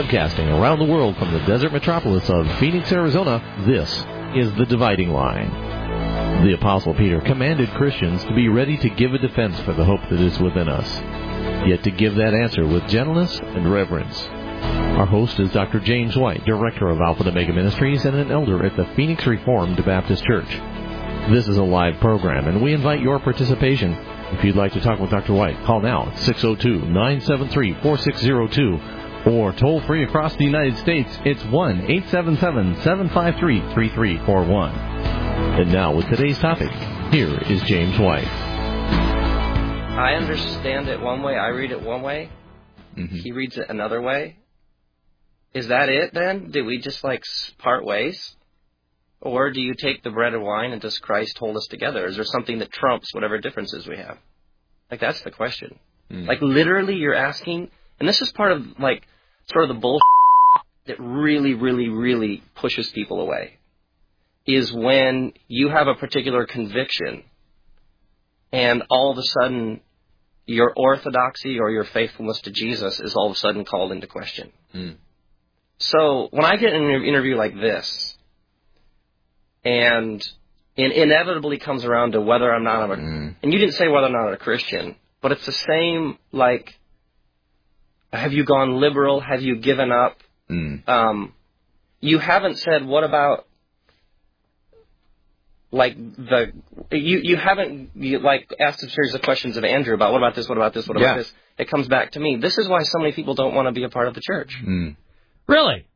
Broadcasting around the world from the desert metropolis of Phoenix, Arizona, this is The Dividing Line. The Apostle Peter commanded Christians to be ready to give a defense for the hope that is within us, yet to give that answer with gentleness and reverence. Our host is Dr. James White, Director of Alpha and Omega Ministries and an elder at the Phoenix Reformed Baptist Church. This is a live program, and we invite your participation. If you'd like to talk with Dr. White, call now at 602-973-4602, or toll free across the United States, it's 1-877-753-3341. And now, with today's topic, here is James White. I understand it one way, I read it one way, He reads it another way. Is that it then? Do we just part ways? Or do you take the bread and wine and does Christ hold us together? Is there something that trumps whatever differences we have? That's the question. Literally you're asking, and this is part of sort of the bullshit that really, really, really pushes people away, is when you have a particular conviction and all of a sudden your orthodoxy or your faithfulness to Jesus is all of a sudden called into question. So when I get in an interview like this, and it inevitably comes around to whether or not and you didn't say whether or not I'm a Christian, but it's the same, have you gone liberal? Have you given up? You haven't said, what about, you haven't asked a series of questions of Andrew about what about this, what about this, what about this? It comes back to me. This is why so many people don't want to be a part of the church. Really?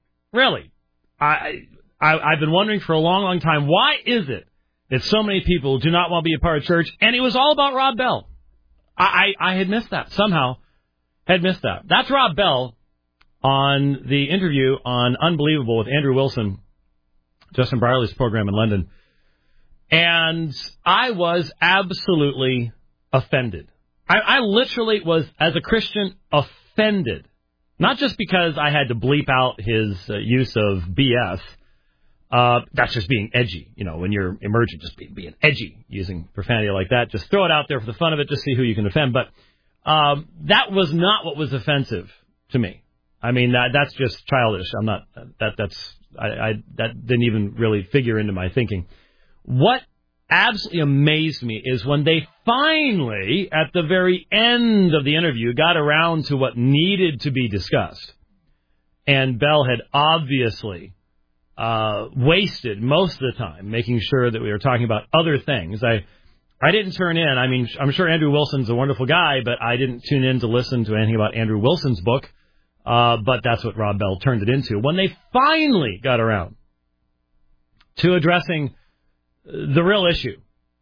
I've been wondering for a long, long time, why is it that so many people do not want to be a part of church? And it was all about Rob Bell. I had missed that. Somehow had missed that. That's Rob Bell on the interview on Unbelievable with Andrew Wilson, Justin Brierley's program in London. And I was absolutely offended. I literally was, as a Christian, offended. Not just because I had to bleep out his use of BS. That's just being edgy. When you're emerging, just being edgy, using profanity like that. Just throw it out there for the fun of it, just see who you can offend. But that was not what was offensive to me. I mean, that's just childish. I'm not, that didn't even really figure into my thinking. What absolutely amazed me is when they finally, at the very end of the interview, got around to what needed to be discussed. And Bell had obviously wasted most of the time making sure that we were talking about other things. I didn't turn in. I mean, I'm sure Andrew Wilson's a wonderful guy, but I didn't tune in to listen to anything about Andrew Wilson's book. But that's what Rob Bell turned it into. When they finally got around to addressing the real issue,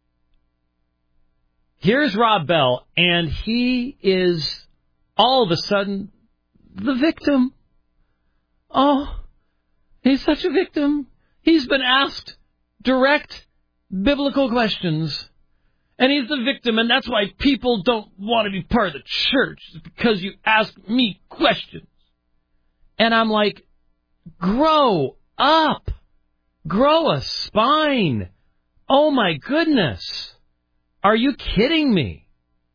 here's Rob Bell, and he is all of a sudden the victim. Oh, he's such a victim. He's been asked direct biblical questions. And he's the victim, and that's why people don't want to be part of the church, because you ask me questions. And I'm like, grow up. Grow a spine. Oh, my goodness. Are you kidding me?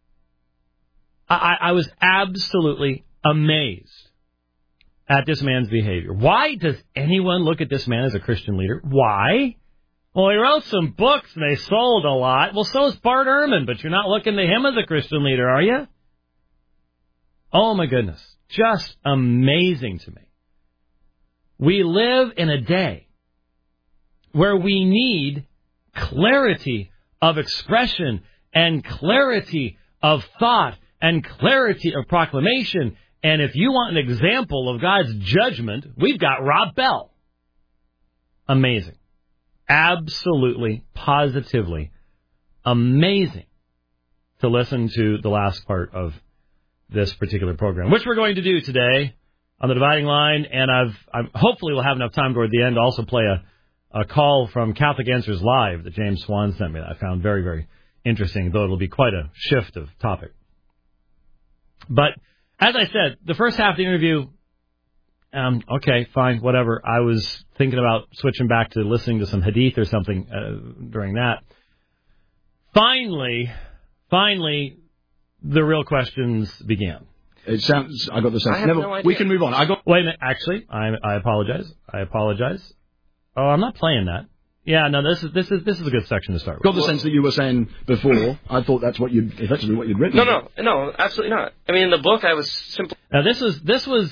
I was absolutely amazed at this man's behavior. Why does anyone look at this man as a Christian leader? Why? Well, he wrote some books and they sold a lot. Well, so is Bart Ehrman, but you're not looking to him as a Christian leader, are you? Oh, my goodness. Just amazing to me. We live in a day where we need clarity of expression and clarity of thought and clarity of proclamation. And if you want an example of God's judgment, we've got Rob Bell. Amazing. Absolutely, positively amazing to listen to the last part of this particular program, which we're going to do today on the Dividing Line. And I'm hopefully we'll have enough time toward the end to also play a call from Catholic Answers Live that James Swan sent me that I found very, very interesting, though it'll be quite a shift of topic. But as I said, the first half of the interview, okay, fine, whatever. I was thinking about switching back to listening to some hadith or something during that. Finally, the real questions began. It sounds. I got the sense. I have no idea. We can move on. Wait a minute. Actually, I apologize. Oh, I'm not playing that. Yeah, no. This is a good section to start with. Got the sense that you were saying before. I thought that's effectively what you'd written. No, absolutely not. I mean, in the book, I was simply. Now, this was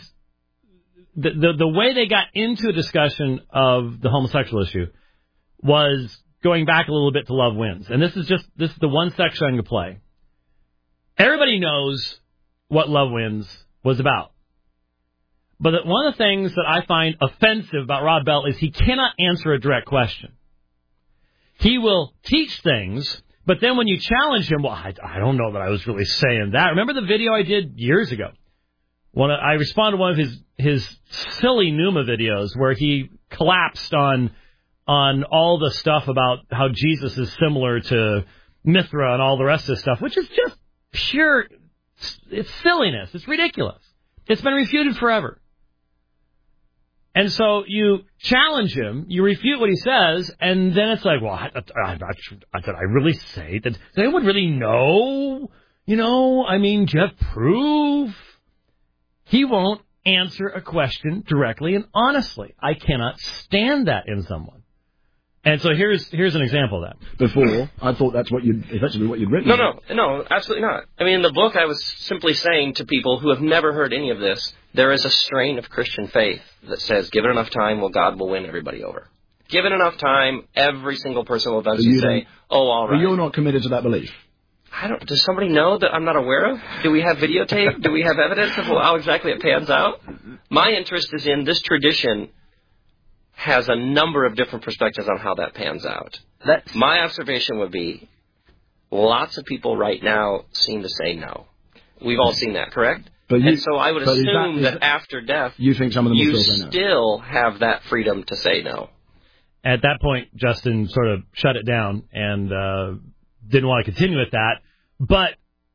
the way they got into a discussion of the homosexual issue was going back a little bit to Love Wins, and this is the one section I'm going to play. Everybody knows what Love Wins was about. But one of the things that I find offensive about Rob Bell is he cannot answer a direct question. He will teach things, but then when you challenge him, well, I don't know that I was really saying that. Remember the video I did years ago? I responded to one of his silly Numa videos where he collapsed on all the stuff about how Jesus is similar to Mithra and all the rest of this stuff, which is just pure, it's silliness. It's ridiculous. It's been refuted forever. And so you challenge him, you refute what he says, and then it's like, well, did I really say that? Does anyone really know? You know, I mean, do you have proof? He won't answer a question directly and honestly. I cannot stand that in someone. And so here's an example of that. Before, I thought that's effectively what you'd written. No, absolutely not. I mean, in the book, I was simply saying to people who have never heard any of this, there is a strain of Christian faith that says, given enough time, God will win everybody over. Given enough time, every single person will eventually say, all right. But you're not committed to that belief. Does somebody know that I'm not aware of? Do we have videotape? Do we have evidence of how exactly it pans out? My interest is in this tradition has a number of different perspectives on how that pans out. My observation would be lots of people right now seem to say no. We've all seen that, correct? And so I would assume that after death, you think some of them you will still say no. still have that freedom to say no. At that point, Justin sort of shut it down and didn't want to continue with that. But,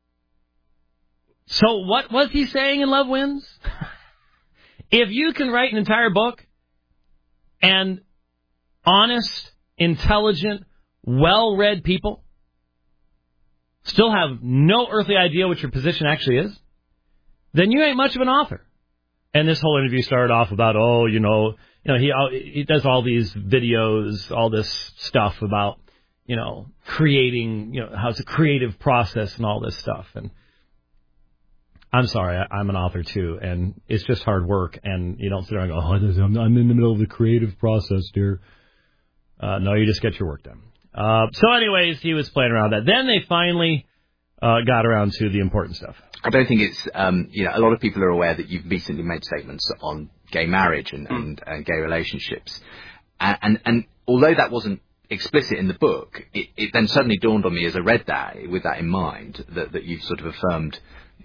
so what was he saying in Love Wins? If you can write an entire book and honest, intelligent, well-read people still have no earthly idea what your position actually is, then you ain't much of an author. And this whole interview started off about, he does all these videos, all this stuff about, creating, how it's a creative process and all this stuff. And I'm sorry, I'm an author too, and it's just hard work, and you don't sit there and go, I'm in the middle of the creative process, dear. No, you just get your work done. So anyways, he was playing around with that. Then they finally got around to the important stuff. I don't think it's, a lot of people are aware that you've recently made statements on gay marriage and gay relationships. And although that wasn't explicit in the book, it then suddenly dawned on me as I read that, with that in mind, that you've sort of affirmed,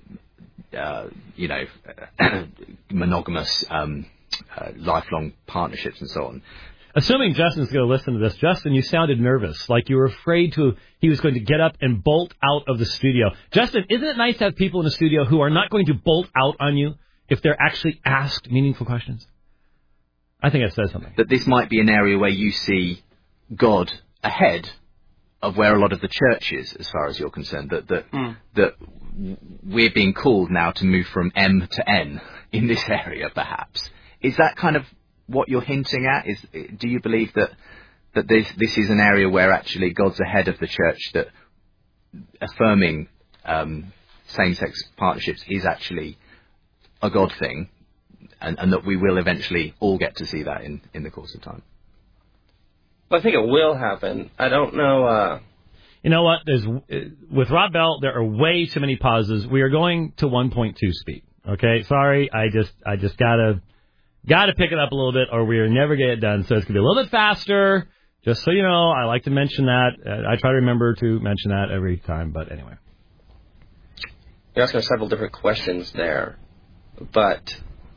monogamous, lifelong partnerships and so on. Assuming Justin's going to listen to this, Justin, you sounded nervous, like you were afraid he was going to get up and bolt out of the studio. Justin, isn't it nice to have people in the studio who are not going to bolt out on you if they're actually asked meaningful questions? I think that says something. That this might be an area where you see God ahead of where a lot of the church is, as far as you're concerned, that we're being called now to move from M to N in this area, perhaps. Is that kind of what you're hinting at? Do you believe that this is an area where actually God's ahead of the church, that affirming same-sex partnerships is actually a God thing, and that we will eventually all get to see that in the course of time? Well, I think it will happen. I don't know. You know what? With Rob Bell, there are way too many pauses. We are going to 1.2 speed. Okay, sorry. I just gotta pick it up a little bit, or we are never gonna get done. So it's gonna be a little bit faster. Just so you know, I like to mention that. I try to remember to mention that every time. But anyway, you're asking several different questions there, but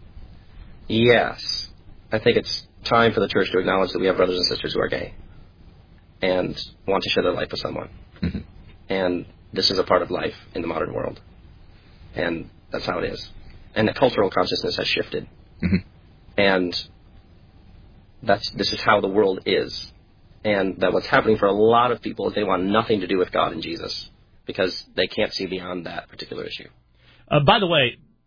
yes, I think it's time for the church to acknowledge that we have brothers and sisters who are gay and want to share their life with someone. Mm-hmm. And this is a part of life in the modern world. And that's how it is. And the cultural consciousness has shifted. Mm-hmm. And this is how the world is. And that what's happening for a lot of people is they want nothing to do with God and Jesus because they can't see beyond that particular issue. By the way,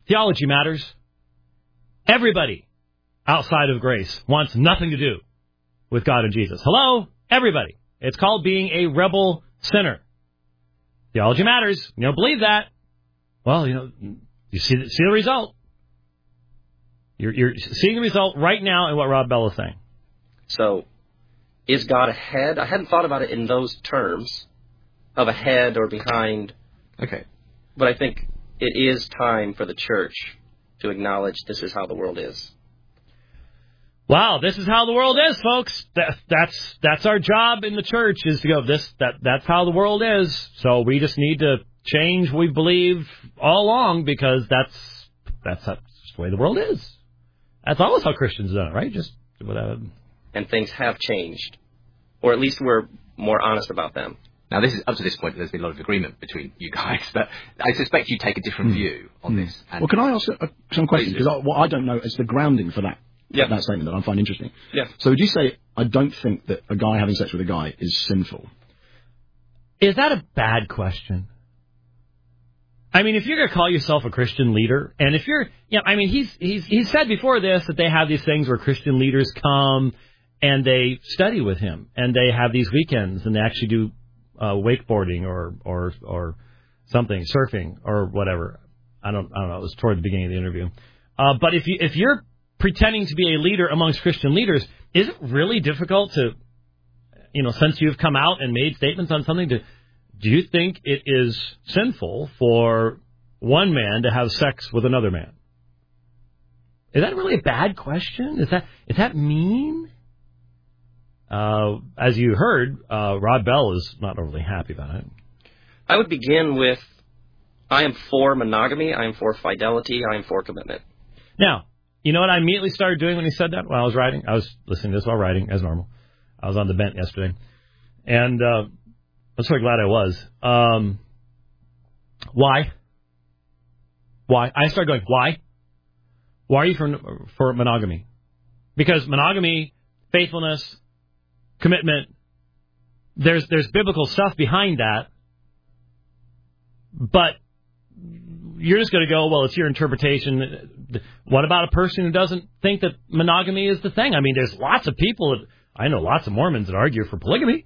Theology matters. Everybody outside of grace wants nothing to do with God and Jesus. Hello? Everybody. It's called being a rebel sinner. Theology matters. You don't believe that? Well, you see the result. You're seeing the result right now in what Rob Bell is saying. So, is God ahead? I hadn't thought about it in those terms of ahead or behind. Okay. But I think it is time for the church to acknowledge this is how the world is. Wow, this is how the world is, folks. That's our job in the church, is to go, that's how the world is. So we just need to change what we believe all along, because that's the way the world is. That's always how Christians do it, right? Just whatever. And things have changed. Or at least we're more honest about them. Now, up to this point, there's been a lot of agreement between you guys, but I suspect you take a different view on this. And well, can I ask some questions? Because what I don't know is the grounding for that statement that I find interesting. Yeah. So would you say, I don't think that a guy having sex with a guy is sinful? Is that a bad question? I mean, if you're going to call yourself a Christian leader, and if you're, he's said before this that they have these things where Christian leaders come and they study with him, and they have these weekends, and they actually do wakeboarding or something, surfing or whatever. I don't know. It was toward the beginning of the interview. But if you're pretending to be a leader amongst Christian leaders, is it really difficult to, since you've come out and made statements on something, do you think it is sinful for one man to have sex with another man? Is that really a bad question? Is that mean? As you heard, Rob Bell is not overly happy about it. I would begin with, I am for monogamy, I am for fidelity, I am for commitment. Now, you know what I immediately started doing when he said that while I was writing? I was listening to this while writing, as normal. I was on the bench yesterday. And I'm so glad I was. Why? I started going, why? Why are you for monogamy? Because monogamy, faithfulness, commitment, there's biblical stuff behind that. But you're just going to go, well, it's your interpretation. What about a person who doesn't think that monogamy is the thing? I mean, there's lots of people, I know lots of Mormons that argue for polygamy.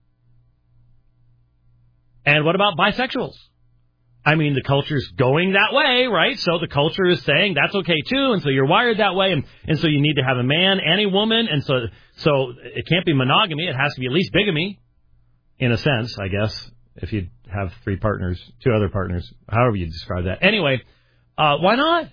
And what about bisexuals? I mean, the culture's going that way, right? So the culture is saying that's okay too, and so you're wired that way, and so you need to have a man and a woman, and so it can't be monogamy, it has to be at least bigamy, in a sense, I guess, if you have two other partners, however you describe that. Anyway, why not?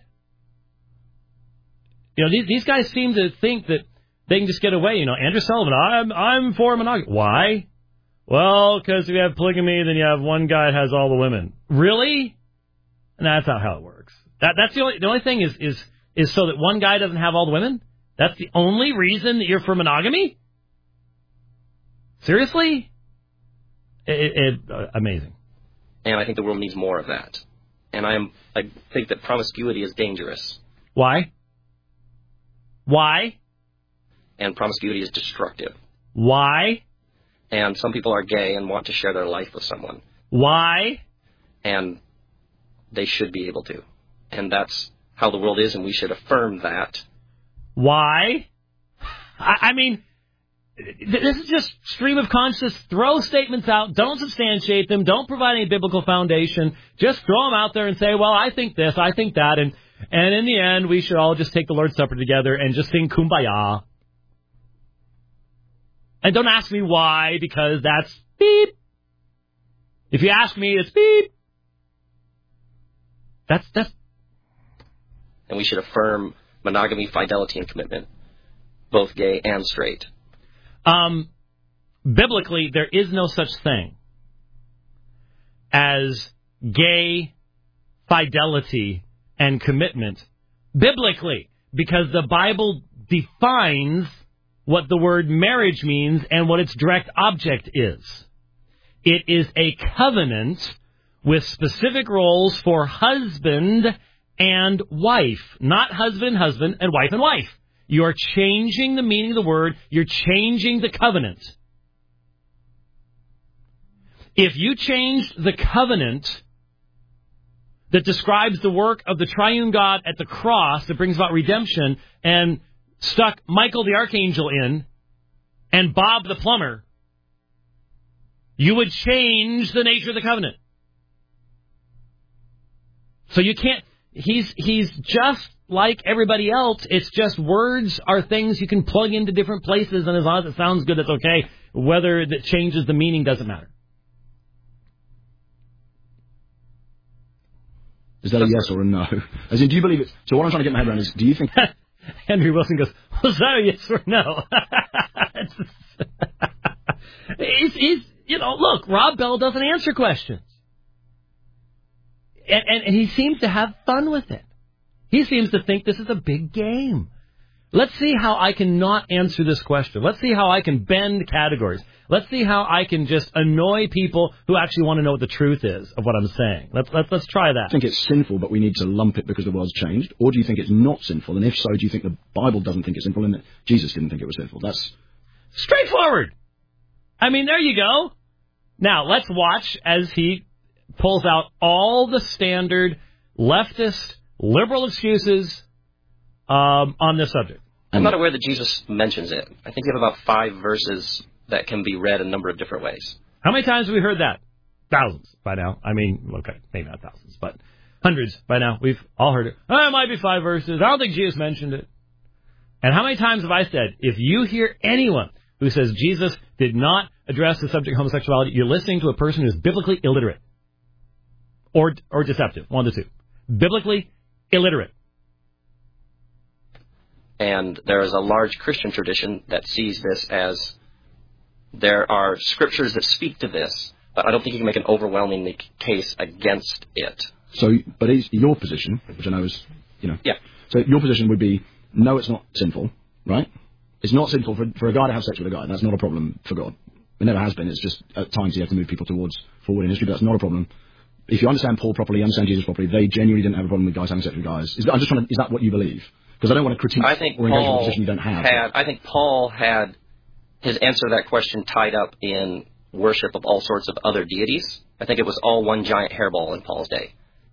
These guys seem to think that they can just get away. Andrew Sullivan, I'm for monogamy. Why? Well, because if you have polygamy, then you have one guy that has all the women. Really? No, that's not how it works. That's the only thing is so that one guy doesn't have all the women? That's the only reason that you're for monogamy? Seriously? Amazing. And I think the world needs more of that. And I think that promiscuity is dangerous. Why? And promiscuity is destructive. Why? And some people are gay and want to share their life with someone. Why? And they should be able to. And that's how the world is, and we should affirm that. Why? I mean, this is just stream of consciousness. Throw statements out. Don't substantiate them. Don't provide any biblical foundation. Just throw them out there and say, well, I think this, I think that. And in the end, we should all just take the Lord's Supper together and just sing Kumbaya. And don't ask me why, because that's beep. If you ask me, it's beep. That's. And we should affirm monogamy, fidelity, and commitment, both gay and straight. Biblically, there is no such thing as gay fidelity and commitment. Biblically, because the Bible defines what the word marriage means and what its direct object is. It is a covenant with specific roles for husband and wife, not husband, and wife. You are changing the meaning of the word. You're changing the covenant. If you changed the covenant that describes the work of the triune God at the cross that brings about redemption and stuck Michael the Archangel in and Bob the plumber, you would change the nature of the covenant. So you can't, he's just like everybody else. It's just words are things you can plug into different places, and as long as it sounds good, it's okay. Whether that changes the meaning doesn't matter. Is that a yes or a no? As in, do you believe it? So what I'm trying to get my head around is, do you think... Henry Wilson goes, was that a yes or no? he's, look, Rob Bell doesn't answer questions. And he seems to have fun with it. He seems to think this is a big game. Let's see how I can not answer this question. Let's see how I can bend categories. Let's see how I can just annoy people who actually want to know what the truth is of what I'm saying. Let's try that. Do you think it's sinful, but we need to lump it because the world's changed? Or do you think it's not sinful? And if so, do you think the Bible doesn't think it's sinful and that Jesus didn't think it was sinful? That's straightforward. I mean, there you go. Now, let's watch as he pulls out all the standard leftist, liberal excuses on this subject. I'm not aware that Jesus mentions it. I think you have about 5 verses that can be read a number of different ways. How many times have we heard that? Thousands by now. I mean, okay, maybe not thousands, but hundreds by now. We've all heard it. Oh, it might be 5 verses. I don't think Jesus mentioned it. And how many times have I said, if you hear anyone who says Jesus did not address the subject of homosexuality, you're listening to a person who's biblically illiterate. Or deceptive, one of the two. Biblically illiterate. And there is a large Christian tradition that sees this as there are scriptures that speak to this, but I don't think you can make an overwhelming case against it. So, but is your position, which I know is, Yeah. So your position would be, no, it's not sinful, right? It's not sinful for a guy to have sex with a guy. That's not a problem for God. It never has been. It's just at times you have to move people forward in history, but that's not a problem. If you understand Paul properly, understand Jesus properly, they genuinely didn't have a problem with guys having sex with guys. Is that what you believe? Because I don't want to critique or engage in a position you don't have. I think Paul had his answer to that question tied up in worship of all sorts of other deities. I think it was all one giant hairball in Paul's day.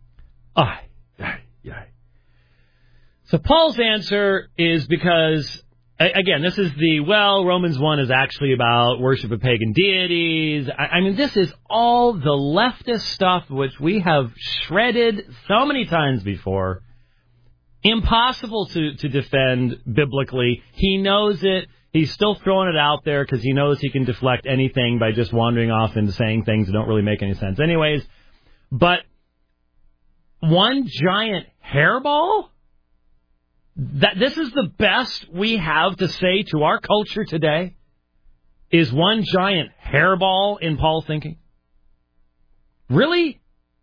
So Paul's answer is because, again, this is Romans 1 is actually about worship of pagan deities. I mean, this is all the leftist stuff which we have shredded so many times before. Impossible to defend biblically. He knows it. He's still throwing it out there because he knows he can deflect anything by just wandering off into saying things that don't really make any sense anyways. But one giant hairball? This is the best we have to say to our culture today? Is one giant hairball in Paul's thinking? Really?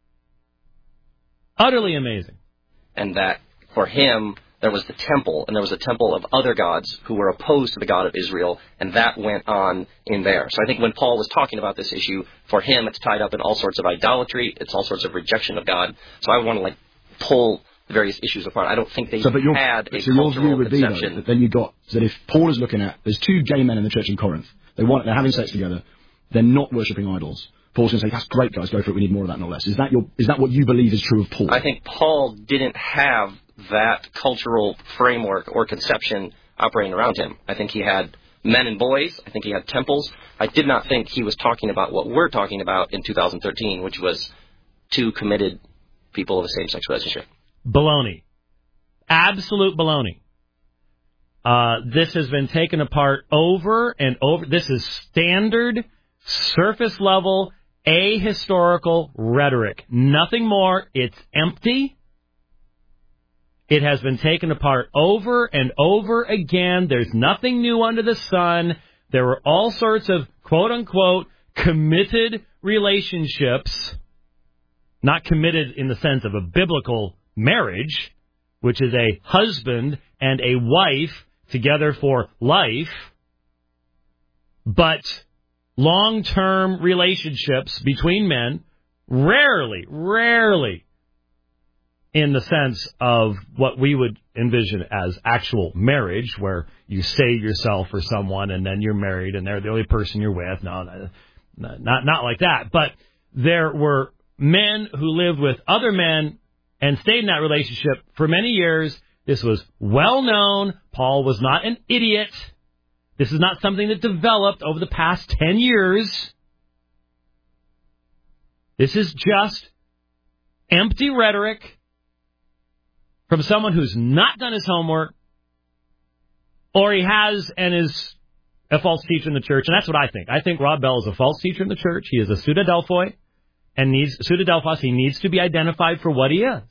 Utterly amazing. And that for him, there was the temple, and there was a temple of other gods who were opposed to the God of Israel, and that went on in there. So I think when Paul was talking about this issue, for him it's tied up in all sorts of idolatry, it's all sorts of rejection of God. So I want to pull the various issues apart. I don't think they had a cultural your view would conception. Be, though, that then you got that if Paul is looking at, there's 2 gay men in the church in Corinth, they're having sex together, they're not worshipping idols. Paul's going to say, that's great, guys, go for it, we need more of that, not less. Is that what you believe is true of Paul? I think Paul didn't have that cultural framework or conception operating around him. I think he had men and boys. I think he had temples. I did not think he was talking about what we're talking about in 2013, which was 2 committed people of a same-sex relationship. Baloney. Absolute baloney. This has been taken apart over and over. This is standard, surface-level, ahistorical rhetoric. Nothing more. It's empty. It has been taken apart over and over again. There's nothing new under the sun. There were all sorts of, quote-unquote, committed relationships. Not committed in the sense of a biblical marriage, which is a husband and a wife together for life, but long-term relationships between men, rarely in the sense of what we would envision as actual marriage, where you save yourself for someone and then you're married and they're the only person you're with. No, not like that. But there were men who lived with other men and stayed in that relationship for many years. This was well known. Paul was not an idiot. This is not something that developed over the past 10 years. This is just empty rhetoric from someone who's not done his homework, or he has and is a false teacher in the church. And that's what I think. I think Rob Bell is a false teacher in the church. He is a pseudo-Delphoi, and pseudo-Delphos. He needs to be identified for what he is.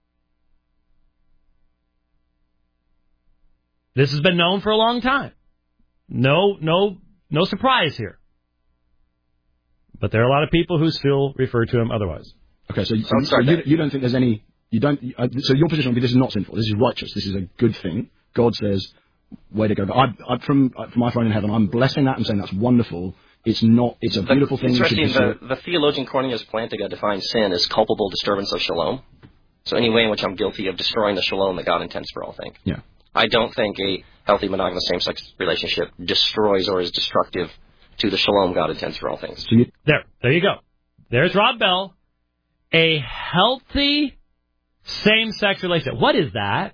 This has been known for a long time. No surprise here. But there are a lot of people who still refer to him otherwise. Okay, so you don't think there's any... so your position would be this is not sinful. This is righteous. This is a good thing. God says, way to go. But from my throne in heaven, I'm blessing that and saying that's wonderful. It's not... It's a beautiful thing. Interesting, the theologian Cornelius Plantinga defines sin as culpable disturbance of shalom. So any way in which I'm guilty of destroying the shalom that God intends for all things. Yeah. I don't think a healthy monogamous same-sex relationship destroys or is destructive to the shalom God intends for all things. There you go. There's Rob Bell. A healthy same-sex relationship. What is that?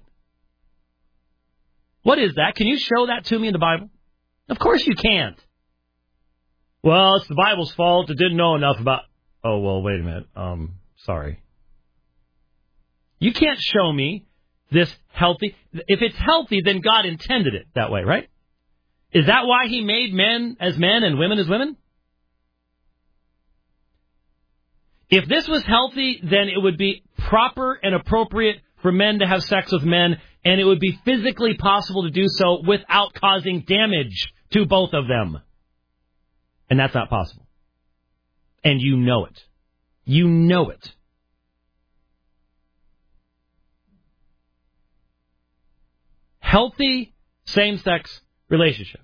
What is that? Can you show that to me in the Bible? Of course you can't. Well, it's the Bible's fault. It didn't know enough about... Oh, well, wait a minute. Sorry. You can't show me this healthy... If it's healthy, then God intended it that way, right? Is that why he made men as men and women as women? If this was healthy, then it would be proper and appropriate for men to have sex with men, and it would be physically possible to do so without causing damage to both of them. And that's not possible. And you know it. You know it. Healthy same-sex relationship.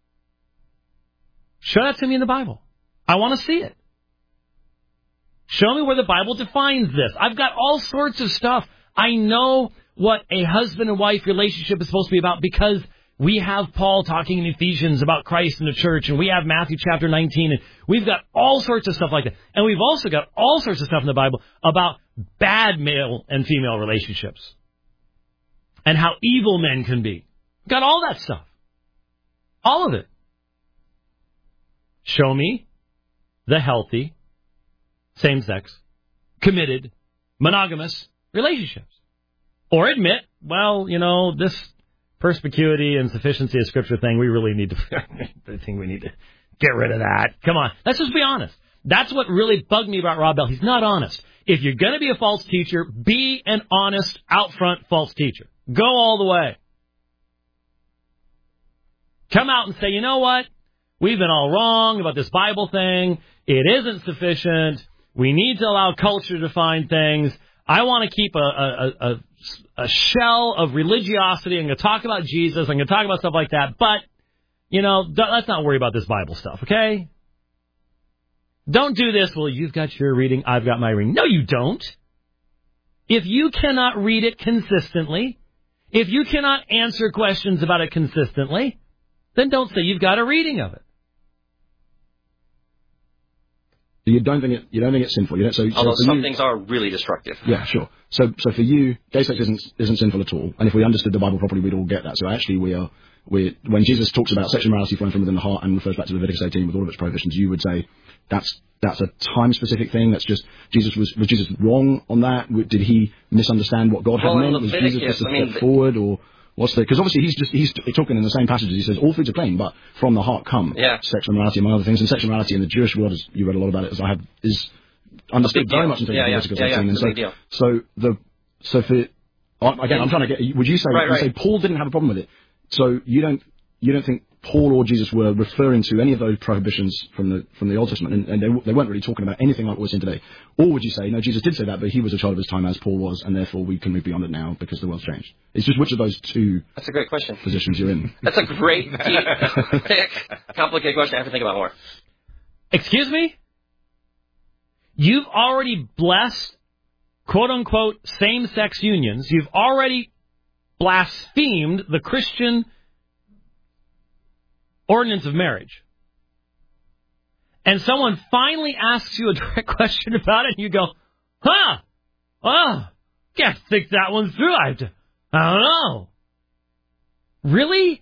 Show that to me in the Bible. I want to see it. Show me where the Bible defines this. I've got all sorts of stuff. I know what a husband and wife relationship is supposed to be about because we have Paul talking in Ephesians about Christ and the church, and we have Matthew chapter 19, and we've got all sorts of stuff like that. And we've also got all sorts of stuff in the Bible about bad male and female relationships and how evil men can be. We've got all that stuff. All of it. Show me the healthy, same-sex, committed, monogamous relationships. Or admit, well, you know, this perspicuity and sufficiency of Scripture thing, we really need to, I think we need to get rid of that. Come on. Let's just be honest. That's what really bugged me about Rob Bell. He's not honest. If you're going to be a false teacher, be an honest, out-front false teacher. Go all the way. Come out and say, you know what? We've been all wrong about this Bible thing. It isn't sufficient. We need to allow culture to define things. I want to keep a shell of religiosity. I'm going to talk about Jesus. I'm going to talk about stuff like that. But, you know, let's not worry about this Bible stuff, okay? Don't do this. Well, you've got your reading. I've got my reading. No, you don't. If you cannot read it consistently, if you cannot answer questions about it consistently, then don't say you've got a reading of it. You don't think it's sinful. Although some things are really destructive. Yeah, sure. So for you, gay sex isn't sinful at all. And if we understood the Bible properly, we'd all get that. So actually, when Jesus talks about sexual morality flowing from within the heart and refers back to Leviticus 18 with all of its prohibitions, you would say that's a time-specific thing. That's just was Jesus wrong on that? Did he misunderstand what God had meant? Was Jesus just a step forward, or what's the? Because obviously he's talking in the same passages. He says all foods are clean, but from the heart come sexual morality among other things. And sexual morality in the Jewish world, as you read a lot about it, as I have, is understood very much in terms of Leviticus 18. I'm trying to get. Would you say you say Paul didn't have a problem with it? So you don't think Paul or Jesus were referring to any of those prohibitions from the Old Testament, and they weren't really talking about anything like what we're seeing today? Or would you say, no, Jesus did say that, but he was a child of his time as Paul was, and therefore we can move beyond it now because the world's changed? It's just which of those two That's a great question. Positions you're in. That's a great, deep, thick, complicated question I have to think about more. Excuse me? You've already blessed, quote-unquote, same-sex unions. You've already blasphemed the Christian ordinance of marriage. And someone finally asks you a direct question about it, and you go, can't think that one through. I don't know. Really?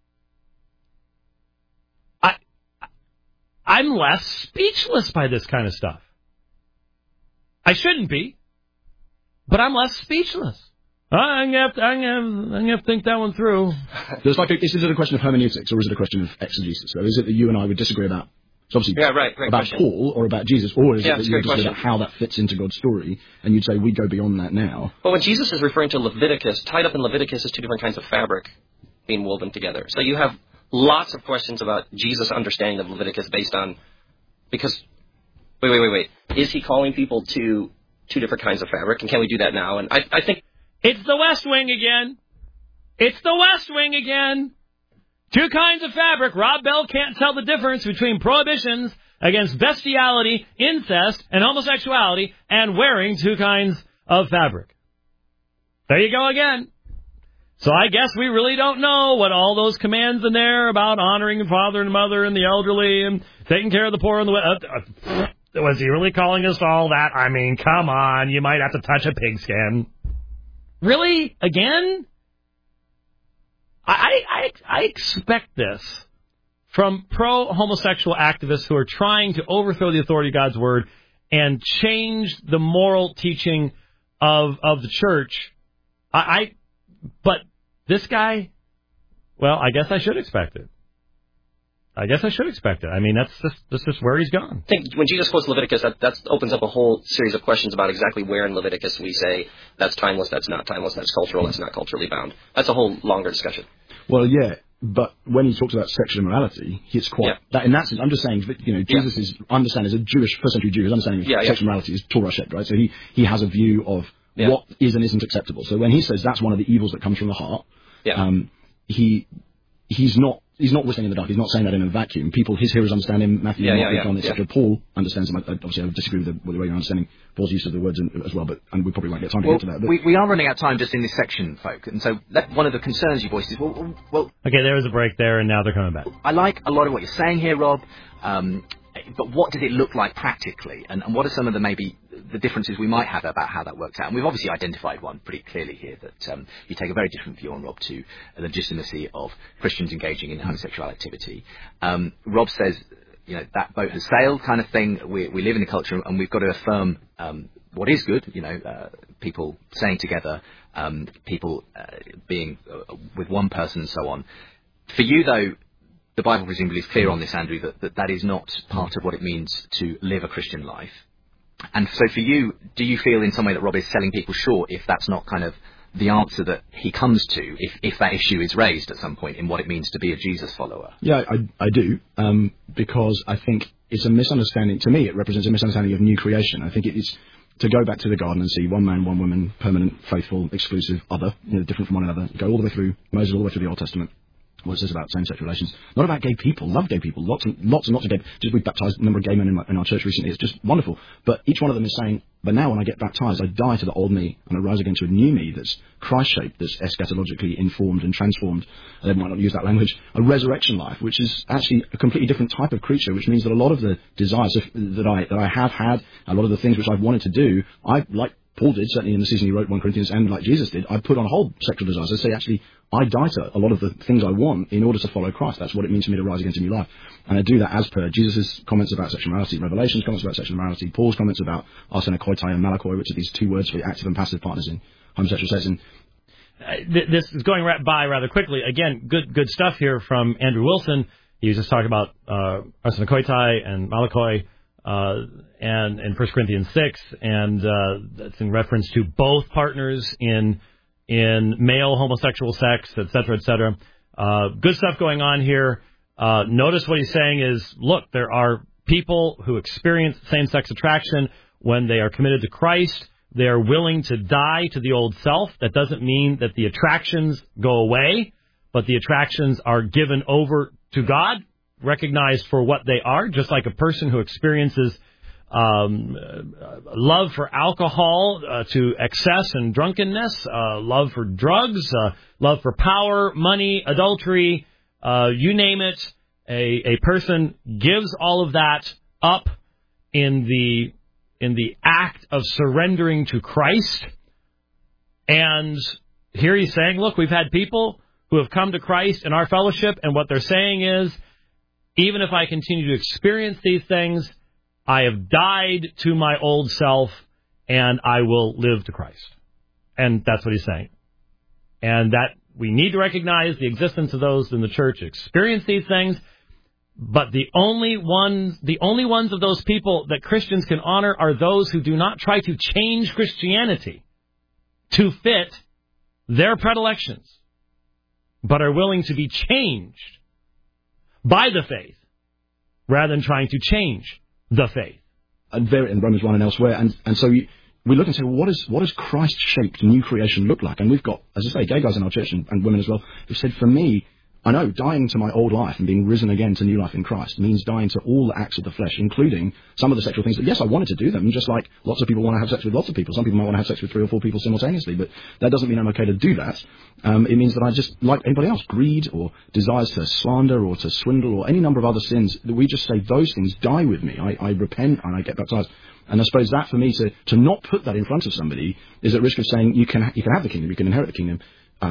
I'm left speechless by this kind of stuff. I shouldn't be, but I'm left speechless. I'm gonna have to think that one through. Is it a question of hermeneutics or is it a question of exegesis? So is it that you and I would disagree about? So obviously, right, about question. Paul or about Jesus, or is it that you would disagree question. about how that fits into God's story, and you'd say we go beyond that now? Well, when Jesus is referring to Leviticus, tied up in Leviticus is two different kinds of fabric being woven together. So you have lots of questions about Jesus' understanding of Leviticus based on, because, wait. Is he calling people to two different kinds of fabric? And can we do that now? And I think... It's the West Wing again. It's the West Wing again. Two kinds of fabric. Rob Bell can't tell the difference between prohibitions against bestiality, incest, and homosexuality, and wearing two kinds of fabric. There you go again. So I guess we really don't know what all those commands in there about honoring the father and mother and the elderly and taking care of the poor and the... was he really calling us all that? I mean, come on. You might have to touch a pigskin. Really? Again? I expect this from pro-homosexual activists who are trying to overthrow the authority of God's Word and change the moral teaching of the church. But this guy, well, I guess I should expect it. I mean, that's just where he's gone. I think when Jesus quotes Leviticus, that opens up a whole series of questions about exactly where in Leviticus we say that's timeless, that's not timeless, that's cultural, that's not culturally bound. That's a whole longer discussion. Well, yeah, but when he talks about sexual immorality, it's quite... That, in that sense, I'm just saying, Jesus is understanding, as a Jewish, first century Jew, his understanding of sexual immorality is Torah shaped, right? So he has a view of what is and isn't acceptable. So when he says that's one of the evils that comes from the heart, he's not whistling in the dark. He's not saying that in a vacuum. His hearers understand him. Matthew, Mark, John, etc. Paul understands him. Obviously, I disagree with the way you're understanding Paul's use of the words as well, and we probably won't get time to get to that. But we are running out of time just in this section, folk. And so one of the concerns you voiced is, well... Okay, there was a break there, and now they're coming back. I like a lot of what you're saying here, Rob. But what does it look like practically? And what are some of the differences we might have about how that works out? And we've obviously identified one pretty clearly here, that you take a very different view on, Rob, to the legitimacy of Christians engaging in homosexual activity. Rob says, that boat has sailed kind of thing. We live in a culture and we've got to affirm what is good, people staying together, people being with one person and so on. For you, though, the Bible presumably is clear on this, Andrew, that is not part of what it means to live a Christian life. And so for you, do you feel in some way that Rob is selling people short if that's not kind of the answer that he comes to, if that issue is raised at some point in what it means to be a Jesus follower? Yeah, I do, because I think it's a misunderstanding. To me, it represents a misunderstanding of new creation. I think it is to go back to the garden and see one man, one woman, permanent, faithful, exclusive, other, different from one another, go all the way through Moses, all the way through the Old Testament. What it says about same-sex relations. Not about gay people. Love gay people. Lots and lots of gay people. We've baptised a number of gay men in our church recently. It's just wonderful. But each one of them is saying, but now when I get baptised, I die to the old me and I rise again to a new me that's Christ-shaped, that's eschatologically informed and transformed. They might not use that language. A resurrection life, which is actually a completely different type of creature, which means that a lot of the desires that I have had, a lot of the things which I've wanted to do, like Paul did, certainly in the season he wrote 1 Corinthians, and like Jesus did, I put on hold sexual desires. I say, actually, I die to a lot of the things I want in order to follow Christ. That's what it means for me to rise again to new life. And I do that as per Jesus' comments about sexual morality, Revelation's comments about sexual morality, Paul's comments about arsena koitai and malakoi, which are these two words for active and passive partners in homosexual sex. And this is going by rather quickly. Again, good stuff here from Andrew Wilson. He was just talking about arsena koitai and malakoi. And in 1 Corinthians 6, and that's in reference to both partners in male homosexual sex, et cetera, et cetera. Good stuff going on here. Notice what he's saying is, look, there are people who experience same-sex attraction when they are committed to Christ. They are willing to die to the old self. That doesn't mean that the attractions go away, but the attractions are given over to God, recognized for what they are, just like a person who experiences love for alcohol to excess and drunkenness, love for drugs, love for power, money, adultery, you name it. A person gives all of that up in the act of surrendering to Christ. And here he's saying, look, we've had people who have come to Christ in our fellowship, and what they're saying is, even if I continue to experience these things, I have died to my old self, and I will live to Christ. And that's what he's saying. And that we need to recognize the existence of those in the church who experience these things, but the only ones of those people that Christians can honor are those who do not try to change Christianity to fit their predilections, but are willing to be changed by the faith rather than trying to change the faith. And there in Romans 1 and elsewhere, and so we look and say, well, what does Christ-shaped new creation look like? And we've got, as I say, gay guys in our church and women as well, who've said, for me, I know dying to my old life and being risen again to new life in Christ means dying to all the acts of the flesh, including some of the sexual things that, yes, I wanted to do them, just like lots of people want to have sex with lots of people. Some people might want to have sex with 3 or 4 people simultaneously, but that doesn't mean I'm okay to do that. It means that I just, like anybody else, greed or desires to slander or to swindle or any number of other sins, that we just say those things die with me. I repent and I get baptized. And I suppose that for me to not put that in front of somebody is at risk of saying you can have the kingdom, you can inherit the kingdom.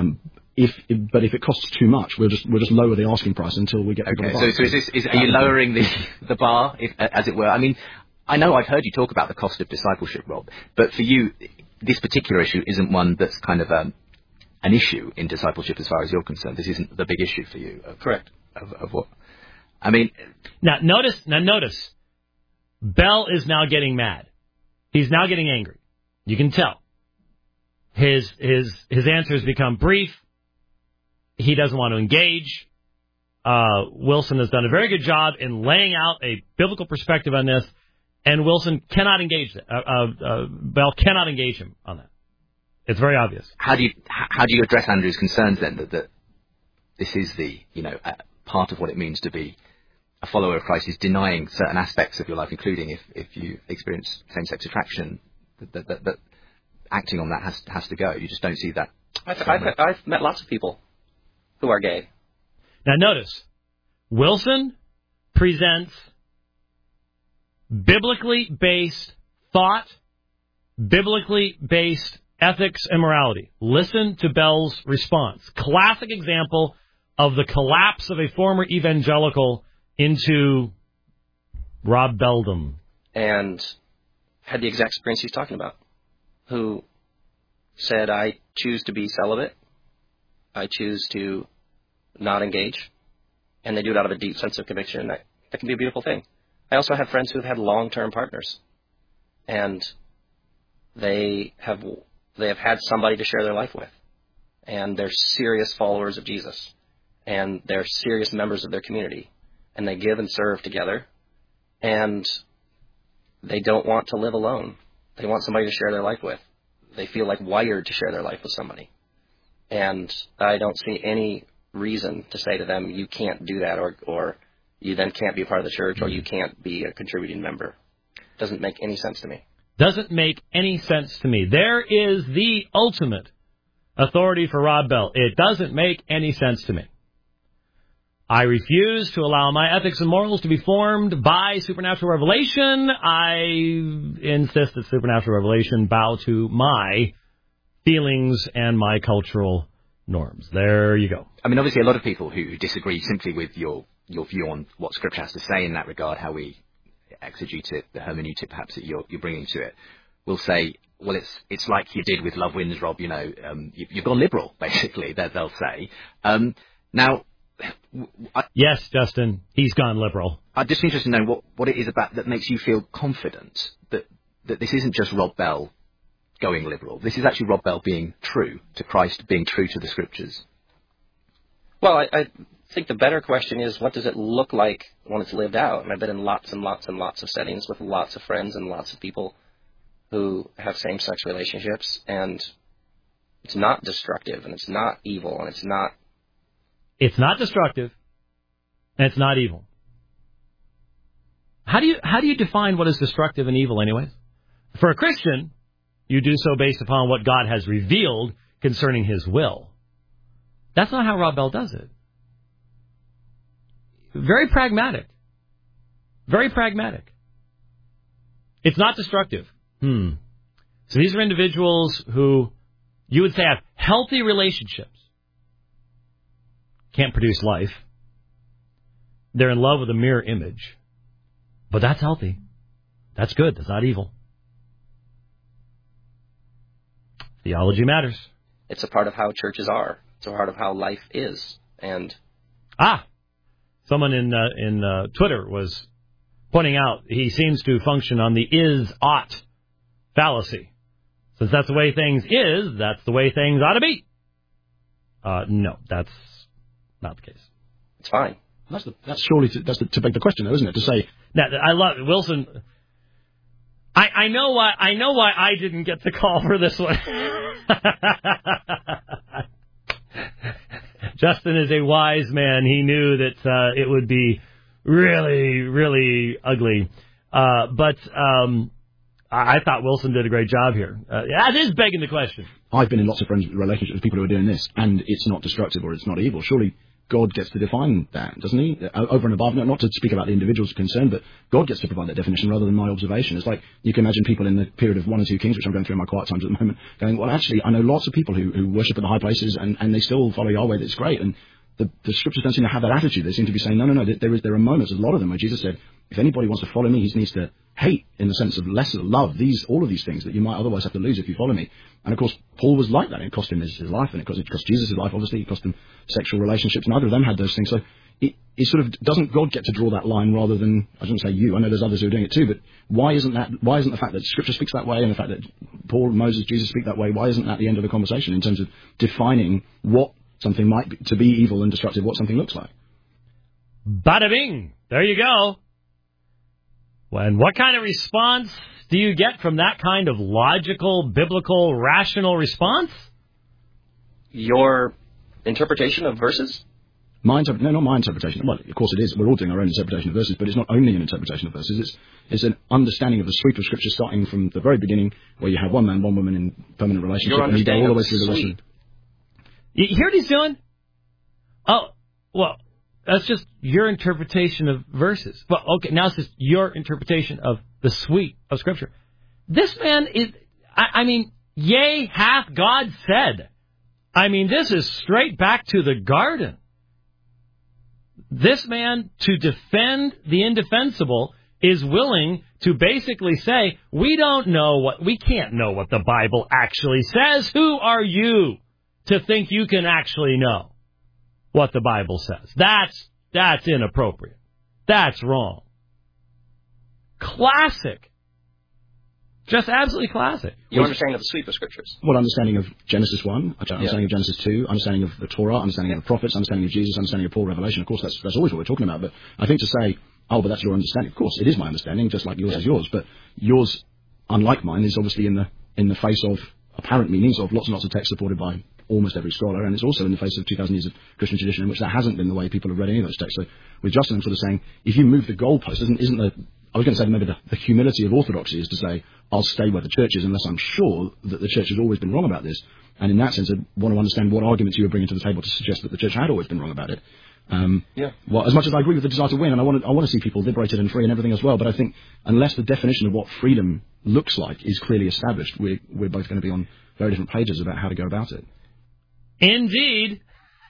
But if it costs too much, we'll just lower the asking price until we get. Okay, so are you lowering the bar, as it were? I mean, I know I've heard you talk about the cost of discipleship, Rob, but for you, this particular issue isn't one that's kind of an issue in discipleship as far as you're concerned. This isn't the big issue for you. Correct. Of what? I mean, now notice, Bell is now getting mad. He's now getting angry. You can tell. His answers become brief. He doesn't want to engage. Wilson has done a very good job in laying out a biblical perspective on this, and Wilson cannot engage Bell cannot engage him on that. It's very obvious. How do you address Andrew's concerns then that this is the part of what it means to be a follower of Christ is denying certain aspects of your life, including if you experience same-sex attraction, that acting on that has to go. You just don't see that. I've met lots of people who are gay. Now notice, Wilson presents biblically based thought, biblically based ethics and morality. Listen to Bell's response. Classic example of the collapse of a former evangelical into Rob Beldom. And had the exact experience he's talking about. Who said, I choose to be celibate. I choose to not engage. And they do it out of a deep sense of conviction. That can be a beautiful thing. I also have friends who have had long-term partners. And they have had somebody to share their life with. And they're serious followers of Jesus. And they're serious members of their community. And they give and serve together. And they don't want to live alone. They want somebody to share their life with. They feel like wired to share their life with somebody. And I don't see any reason to say to them, you can't do that, or you then can't be a part of the church, or you can't be a contributing member. Doesn't make any sense to me. Doesn't make any sense to me. There is the ultimate authority for Rob Bell. It doesn't make any sense to me. I refuse to allow my ethics and morals to be formed by supernatural revelation. I insist that supernatural revelation bow to my feelings and my cultural norms. There you go. I mean, obviously, a lot of people who disagree simply with your view on what Scripture has to say in that regard, how we exegete it, the hermeneutic perhaps that you're bringing to it, will say, well, it's like you did with Love Wins, Rob. You've gone liberal, basically. That they'll say. Now. Yes, Justin, he's gone liberal. I'm just interested to know what it is about that makes you feel confident that this isn't just Rob Bell going liberal. This is actually Rob Bell being true to Christ, being true to the Scriptures. Well, I think the better question is, what does it look like when it's lived out? And I've been in lots and lots and lots of settings with lots of friends and lots of people who have same-sex relationships, and it's not destructive, and it's not evil, and it's not... It's not destructive, and it's not evil. How do you define what is destructive and evil, anyways? For a Christian, you do so based upon what God has revealed concerning His will. That's not how Rob Bell does it. Very pragmatic. Very pragmatic. It's not destructive. So these are individuals who you would say have healthy relationships. Can't produce life. They're in love with a mirror image. But that's healthy. That's good. That's not evil. Theology matters. It's a part of how churches are. It's a part of how life is. And someone in Twitter was pointing out he seems to function on the is-ought fallacy. Since that's the way things is, that's the way things ought to be. No, that's not the case. It's fine. That's surely to beg the question, though, isn't it? To say now, I love Wilson. I know why I didn't get the call for this one. Justin is a wise man. He knew that it would be really, really ugly. But I thought Wilson did a great job here. That is begging the question. I've been in lots of relationships with people who are doing this, and it's not destructive or it's not evil. Surely God gets to define that, doesn't he? Over and above, not to speak about the individuals concerned, but God gets to provide that definition rather than my observation. It's like you can imagine people in the period of 1 and 2 Kings, which I'm going through in my quiet times at the moment, going, well, actually, I know lots of people who worship at the high places and they still follow Yahweh. That's great. And the scriptures don't seem to have that attitude. They seem to be saying, no. There are moments, a lot of them, where Jesus said, if anybody wants to follow me, he needs to hate, in the sense of lesser love, all of these things that you might otherwise have to lose if you follow me. And of course, Paul was like that. It cost him his life, and it cost Jesus his life, obviously. It cost him sexual relationships. Neither of them had those things. So it sort of, doesn't God get to draw that line rather than, I shouldn't say you, I know there's others who are doing it too, but why isn't the fact that Scripture speaks that way, and the fact that Paul, Moses, Jesus speak that way, why isn't that the end of the conversation in terms of defining what something might be, to be evil and destructive, what something looks like? Bada bing! There you go. And what kind of response do you get from that kind of logical, biblical, rational response? Your interpretation of verses? Not my interpretation. Well, of course it is. We're all doing our own interpretation of verses, but it's not only an interpretation of verses. It's an understanding of the sweep of Scripture, starting from the very beginning, where you have one man, one woman in permanent relationship, and you go all the way through the rest of it. You hear what he's doing? Oh, well, that's just your interpretation of verses. Well, okay, now it's just your interpretation of the sweep of Scripture. This man is, yea, hath God said. This is straight back to the garden. This man, to defend the indefensible, is willing to basically say, we can't know what the Bible actually says. Who are you to think you can actually know what the Bible says? That's inappropriate. That's wrong. Classic. Just absolutely classic. Your understanding of the sweep of Scriptures. Well, understanding of Genesis 1, understanding of Genesis 2, understanding of the Torah, understanding of the prophets, understanding of Jesus, understanding of Paul, Revelation. Of course, that's always what we're talking about. But I think to say, but that's your understanding. Of course, it is my understanding, just like yours is yours. But yours, unlike mine, is obviously in the face of apparent meanings of lots and lots of text supported by almost every scholar, and it's also in the face of 2,000 years of Christian tradition in which that hasn't been the way people have read any of those texts. So with Justin, I'm sort of saying, if you move the goalpost, I was going to say maybe the humility of orthodoxy is to say, I'll stay where the church is unless I'm sure that the church has always been wrong about this. And in that sense, I want to understand what arguments you were bringing to the table to suggest that the church had always been wrong about it. Well, as much as I agree with the desire to win, and I want to see people liberated and free and everything as well, but I think unless the definition of what freedom looks like is clearly established, we're both going to be on very different pages about how to go about it. Indeed.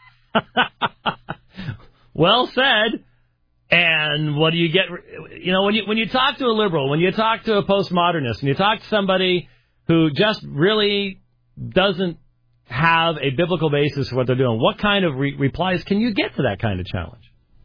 Well said. And what do you get? When you talk to a liberal, when you talk to a postmodernist, when you talk to somebody who just really doesn't have a biblical basis for what they're doing, what kind of replies can you get to that kind of challenge?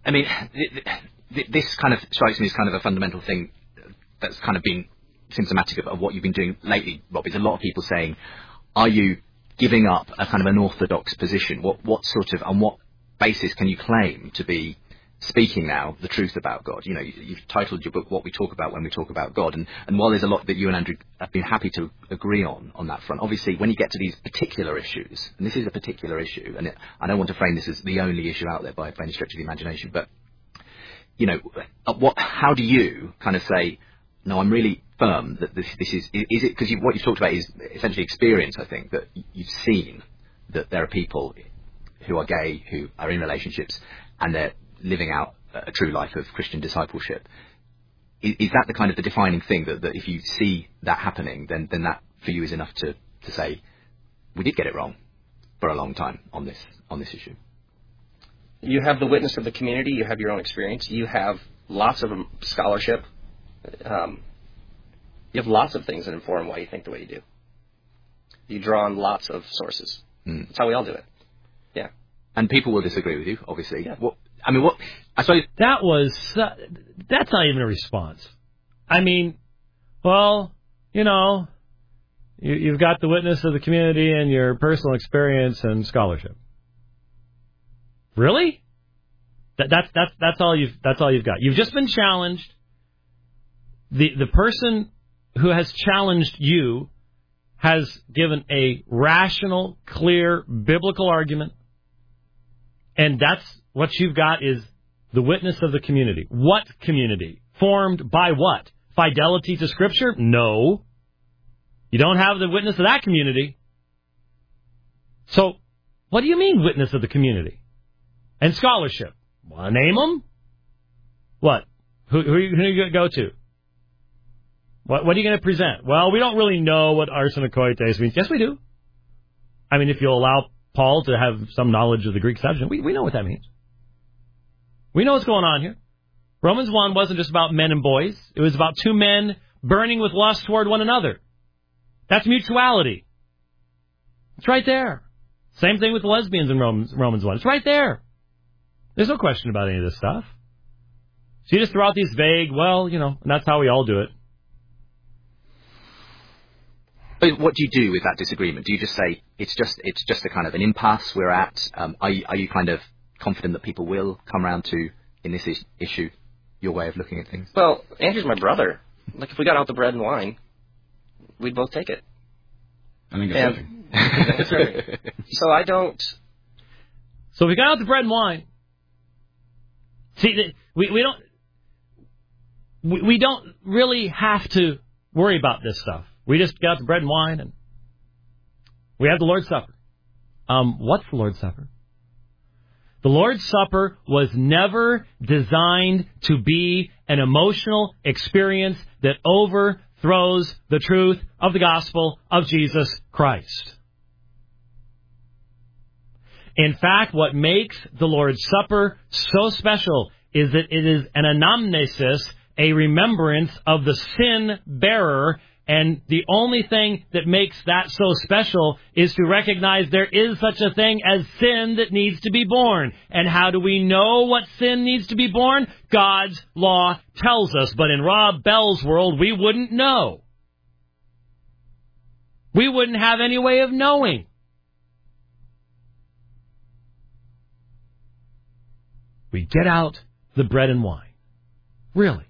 This kind of strikes me as kind of a fundamental thing that's kind of been symptomatic of what you've been doing lately, Rob. Is a lot of people saying, are you giving up a kind of an orthodox position? What sort of, on what basis can you claim to be speaking now the truth about God? You've titled your book What We Talk About When We Talk About God, and while there's a lot that you and Andrew have been happy to agree on that front, obviously when you get to these particular issues, and this is a particular issue, and I don't want to frame this as the only issue out there by any stretch of the imagination, but how do you kind of say, no, I'm really firm that this is it, because what you've talked about is essentially experience, I think, that you've seen that there are people who are gay, who are in relationships, and they're living out a true life of Christian discipleship. Is that the kind of the defining thing that if you see that happening, then that for you is enough to say we did get it wrong for a long time on this issue. You have the witness of the community. You have your own experience. You have lots of scholarship. You have lots of things that inform why you think the way you do. You draw on lots of sources. That's how we all do it. Yeah. And people will disagree with you, obviously. Yeah. I suppose that's not even a response. I mean, well, you've got the witness of the community and your personal experience and scholarship. Really? That's all you've got. You've just been challenged. The person who has challenged you has given a rational, clear, biblical argument, and that's what you've got is the witness of the community. What community? Formed by what? Fidelity to Scripture? No. You don't have the witness of that community. So, what do you mean, witness of the community? And scholarship? Want to name them? What? Who are you going to go to? What are you going to present? Well, we don't really know what arsenokoites means. Yes, we do. I mean, if you'll allow Paul to have some knowledge of the Greek Septuagint, we know what that means. We know what's going on here. Romans 1 wasn't just about men and boys. It was about two men burning with lust toward one another. That's mutuality. It's right there. Same thing with the lesbians in Romans 1. It's right there. There's no question about any of this stuff. So you just throw out these vague, and that's how we all do it. But what do you do with that disagreement? Do you just say it's just a kind of an impasse we're at? Are you kind of confident that people will come around to, in this issue, your way of looking at things? Well, Andrew's my brother. Like, if we got out the bread and wine, we'd both take it. I think that's right. So I don't... So we got out the bread and wine. See, we don't really have to worry about this stuff. We just got the bread and wine, and we have the Lord's Supper. What's the Lord's Supper? The Lord's Supper was never designed to be an emotional experience that overthrows the truth of the gospel of Jesus Christ. In fact, what makes the Lord's Supper so special is that it is an anamnesis, a remembrance of the sin bearer. And the only thing that makes that so special is to recognize there is such a thing as sin that needs to be borne. And how do we know what sin needs to be borne? God's law tells us. But in Rob Bell's world, we wouldn't know. We wouldn't have any way of knowing. We get out the bread and wine. Really.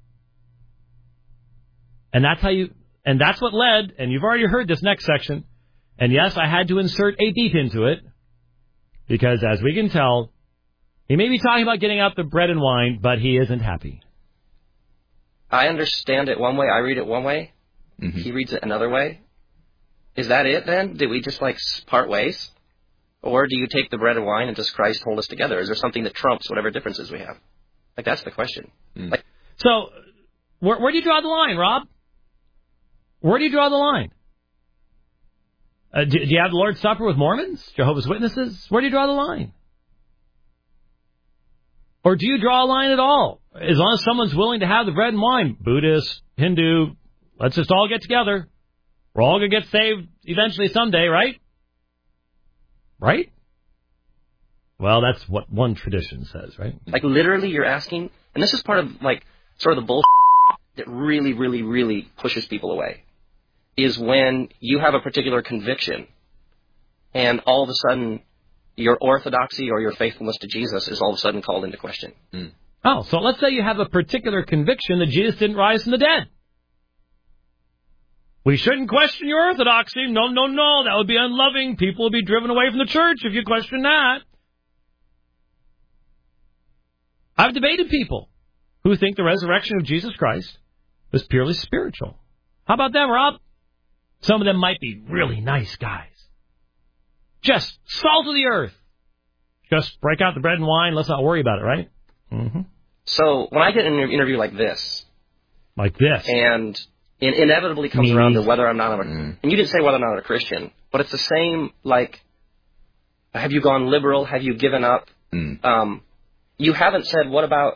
And that's what led, and you've already heard this next section, and yes, I had to insert a beep into it, because as we can tell, he may be talking about getting out the bread and wine, but he isn't happy. I understand it one way, I read it one way, he reads it another way. Is that it then? Did we just part ways? Or do you take the bread and wine and does Christ hold us together? Is there something that trumps whatever differences we have? That's the question. So, where do you draw the line, Rob? Where do you draw the line? Do you have the Lord's Supper with Mormons, Jehovah's Witnesses? Where do you draw the line? Or do you draw a line at all? As long as someone's willing to have the bread and wine, Buddhist, Hindu, let's just all get together. We're all going to get saved eventually someday, right? Right? Well, that's what one tradition says, right? Literally, you're asking, and this is part of, sort of the bullshit that really, really, really pushes people away, is when you have a particular conviction, and all of a sudden, your orthodoxy or your faithfulness to Jesus is all of a sudden called into question. Oh, so let's say you have a particular conviction that Jesus didn't rise from the dead. We shouldn't question your orthodoxy. No, that would be unloving. People will be driven away from the church if you question that. I've debated people who think the resurrection of Jesus Christ was purely spiritual. How about them, Rob? Some of them might be really nice guys. Just salt of the earth. Just break out the bread and wine. Let's not worry about it, right? So when I get an interview like this, and it inevitably comes around to whether I'm not and you didn't say whether or not I'm a Christian. But it's the same, like, have you gone liberal? Have you given up? You haven't said, what about,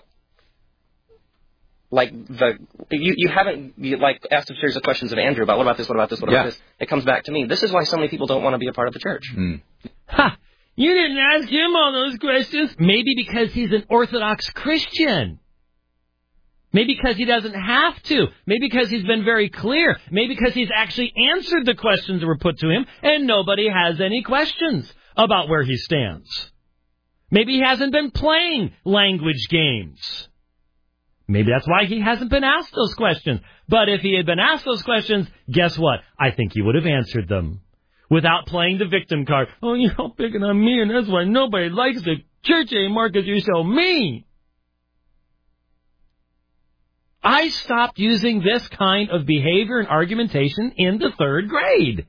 like, you haven't, like, asked a series of questions of Andrew about what about this, what about this, what about this. It comes back to me. This is why so many people don't want to be a part of the church. Ha! You didn't ask him all those questions. Maybe because he's an Orthodox Christian. Maybe because he doesn't have to. Maybe because he's been very clear. Maybe because he's actually answered the questions that were put to him, and nobody has any questions about where he stands. Maybe he hasn't been playing language games. Maybe that's why he hasn't been asked those questions. But if he had been asked those questions, guess what? I think he would have answered them without playing the victim card. Oh, you're all picking on me, and that's why nobody likes the church anymore, because you're so mean. I stopped using this kind of behavior and argumentation in the 3rd grade.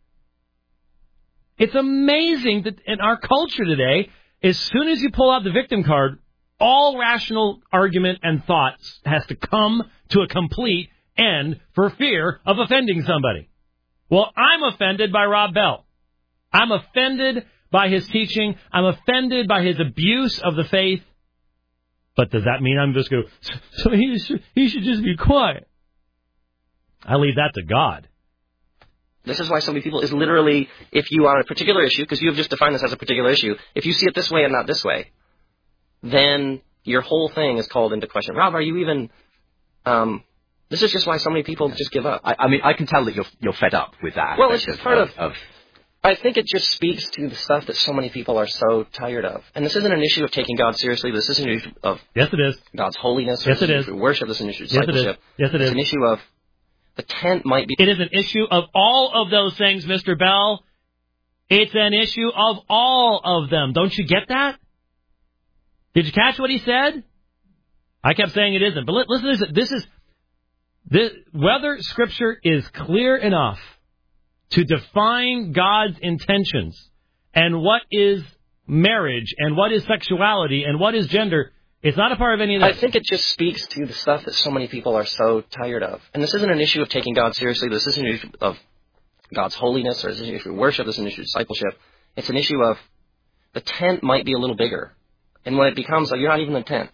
It's amazing that in our culture today, as soon as you pull out the victim card, all rational argument and thoughts has to come to a complete end for fear of offending somebody. Well, I'm offended by Rob Bell. I'm offended by his teaching. I'm offended by his abuse of the faith. But does that mean I'm just going, so he should just be quiet? I leave that to God. This is why so many people is literally, if you are on a particular issue, because you have just defined this as a particular issue, if you see it this way and not this way, then your whole thing is called into question. Rob, are you even... this is just why so many people just give up. I mean, I can tell that you're fed up with that. Well, it's just part of... I think it just speaks to the stuff that so many people are so tired of. And this isn't an issue of taking God seriously. This isn't an issue of yes, it is. God's holiness. Yes, it is. Worship. This is an issue of discipleship. Yes, it is. It's an issue of the tent might be... It is an issue of all of those things, Mr. Bell. It's an issue of all of them. Don't you get that? Did you catch what he said? I kept saying it isn't. But listen to this. Whether Scripture is clear enough to define God's intentions and what is marriage and what is sexuality and what is gender, it's not a part of any of that. I think it just speaks to the stuff that so many people are so tired of. And this isn't an issue of taking God seriously. This isn't an issue of God's holiness, or this isn't an issue of worship. This is an issue of discipleship. It's an issue of the tent might be a little bigger. And when it becomes, like, you're not even the tent.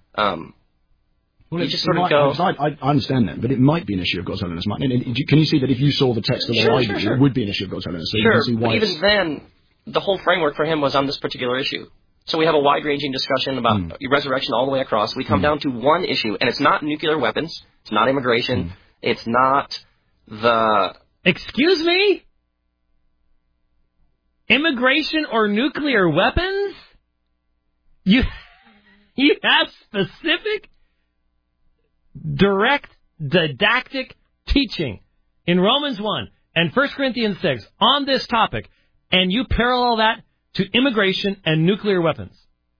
Well, you just sort of go... I understand that, but it might be an issue of God's holiness. Can you see that if you saw the text the way I do, it would be an issue of God's holiness? So you can see why but even then, the whole framework for him was on this particular issue. So we have a wide-ranging discussion about resurrection all the way across. We come down to one issue, and it's not nuclear weapons. It's not immigration. It's not the... Excuse me? Immigration or nuclear weapons? You have specific... direct, didactic teaching in Romans 1 and 1 Corinthians 6 on this topic, and you parallel that to immigration and nuclear weapons.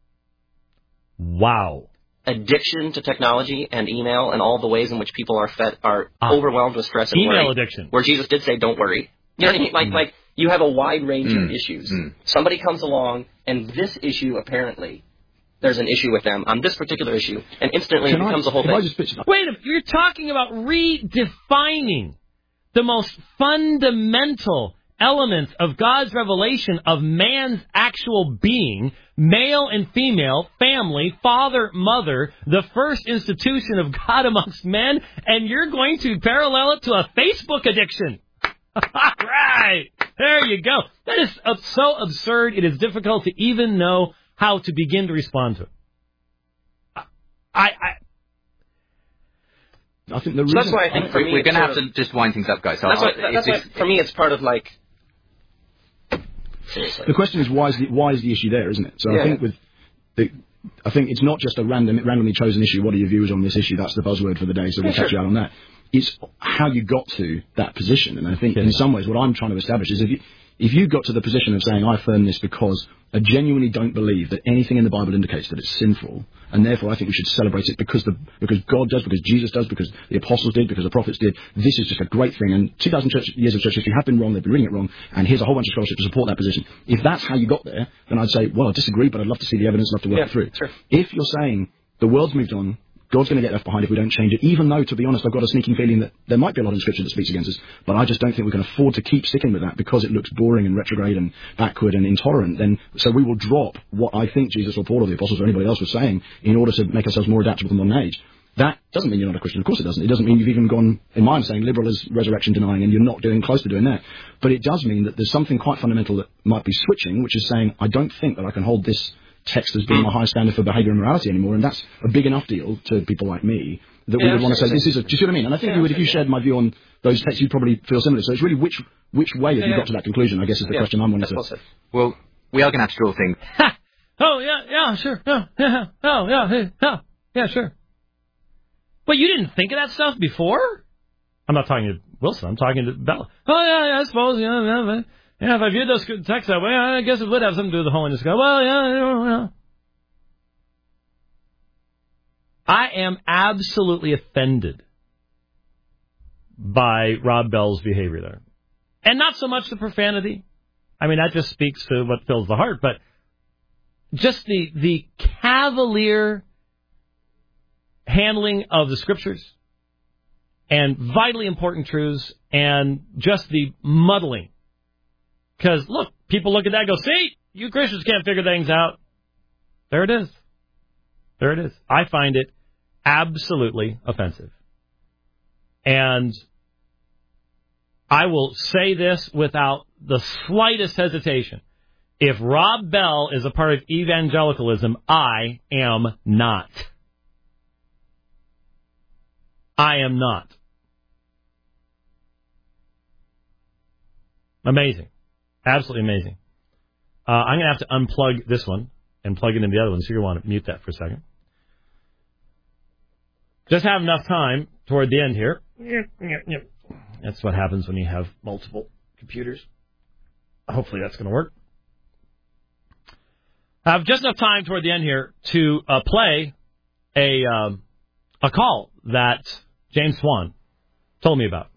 Wow. Addiction to technology and email and all the ways in which people are overwhelmed with stress and worry. Email addiction. Where Jesus did say, don't worry. You know what I mean? Like you have a wide range of issues. Somebody comes along, and this issue apparently... there's an issue with them on this particular issue, and instantly it becomes a whole thing. Wait a minute. You're talking about redefining the most fundamental elements of God's revelation of man's actual being, male and female, family, father, mother, the first institution of God amongst men, and you're going to parallel it to a Facebook addiction. Right. There you go. That is so absurd, it is difficult to even know how to begin to respond to it. I think the reason... So that's why I think for me... We're going to have to just wind things up, guys. So that's why, for me, it's part of, like... The question is, why is the issue there, isn't it? So I think it's not just a randomly chosen issue. What are your views on this issue? That's the buzzword for the day, so we'll catch you out on that. It's how you got to that position. And I think in some ways what I'm trying to establish is if you got to the position of saying, I affirm this because I genuinely don't believe that anything in the Bible indicates that it's sinful, and therefore I think we should celebrate it because God does, because Jesus does, because the apostles did, because the prophets did. This is just a great thing. And 2,000 years of church history have been wrong, they've been reading it wrong, and here's a whole bunch of scholarship to support that position. If that's how you got there, then I'd say, well, I disagree, but I'd love to see the evidence, love to work it through. Sure. If you're saying the world's moved on, God's going to get left behind if we don't change it, even though, to be honest, I've got a sneaking feeling that there might be a lot in Scripture that speaks against us, but I just don't think we can afford to keep sticking with that because it looks boring and retrograde and backward and intolerant. So we will drop what I think Jesus or Paul or the Apostles or anybody else was saying in order to make ourselves more adaptable to the modern age. That doesn't mean you're not a Christian. Of course it doesn't. It doesn't mean you've even gone, in my saying, liberal as resurrection denying, and you're not doing close to doing that. But it does mean that there's something quite fundamental that might be switching, which is saying, I don't think that I can hold this text as being my high standard for behaviour and morality anymore, and that's a big enough deal to people like me that we would want to say, this is a... Do you see what I mean? And I think you would, if you shared my view on those texts, you'd probably feel similar. So it's really which way have you got to that conclusion, I guess, is the question I'm wanting to... Well, we are going to have to draw things... Oh, yeah, sure. Yeah, sure. But you didn't think of that stuff before? I'm not talking to Wilson. I'm talking to Bella. Oh, yeah, I suppose. Yeah, if I viewed those texts that way, I guess it would have something to do with the holiness of God. Well, yeah. I am absolutely offended by Rob Bell's behavior there. And not so much the profanity. I mean, that just speaks to what fills the heart. But just the cavalier handling of the Scriptures and vitally important truths and just the muddling. Because, look, people look at that and go, see, you Christians can't figure things out. There it is. I find it absolutely offensive. And I will say this without the slightest hesitation. If Rob Bell is a part of evangelicalism, I am not. I am not. Amazing. Absolutely amazing. I'm going to have to unplug this one and plug it into the other one, so you're going to want to mute that for a second. Just have enough time toward the end here. That's what happens when you have multiple computers. Hopefully that's going to work. I have just enough time toward the end here to play a call that James Swan told me about.